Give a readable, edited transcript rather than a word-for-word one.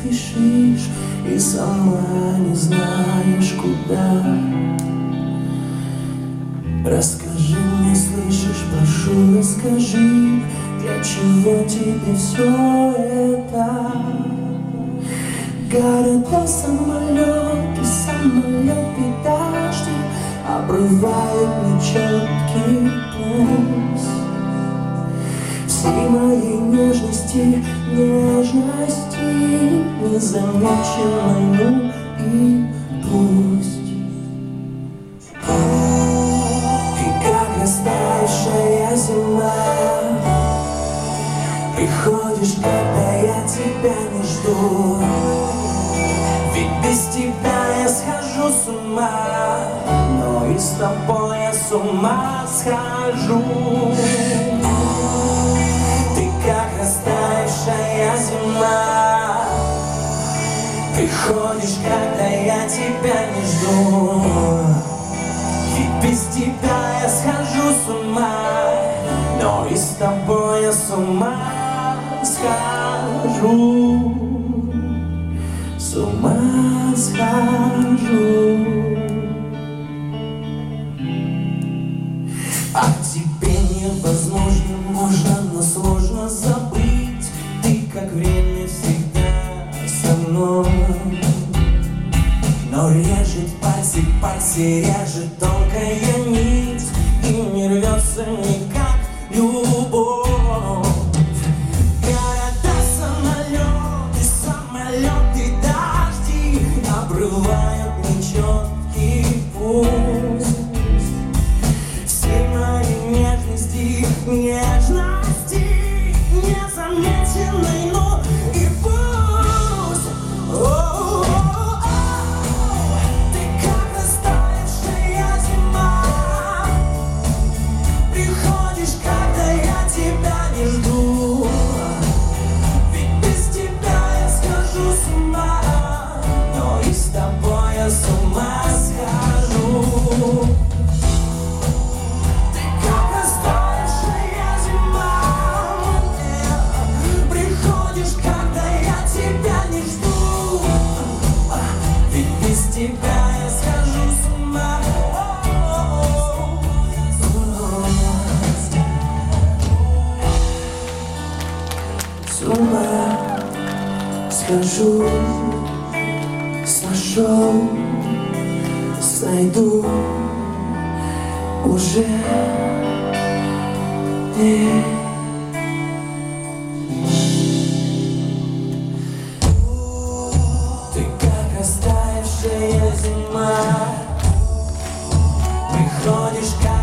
спешишь и сама не знаешь куда. Расскажи мне, слышишь, прошу, расскажи, для чего тебе все это? Города, самолеты, самолеты, дожди обрывают нечеткий путь. Всей моей нежности, нежности незамеченной, ну и пусть. И как растаявшая зима, приходишь, когда я тебя не жду. Ведь без тебя я схожу с ума, но и с тобой я с ума схожу. Ты как растаявшая зима, приходишь, когда я тебя не жду. Ведь без тебя я схожу с ума, но и с тобой я с ума схожу. С ума схожу. А тебе невозможно, можно, но сложно забыть. Ты как время всегда со мной. Но режет пальцы, пальцы режет тонкая нить, и не рвется никак любовь. Города, самолеты, самолеты, дожди обрывают нечеткий путь. Все мои нежности, нежности незамеченной, ну и пусть. С ума схожу. Ты как растаявшая зима, приходишь, когда я тебя не жду. Ведь без тебя я схожу с ума. С ума схожу. Сошел, сойду уже. Ты как растаявшая зима, приходишь,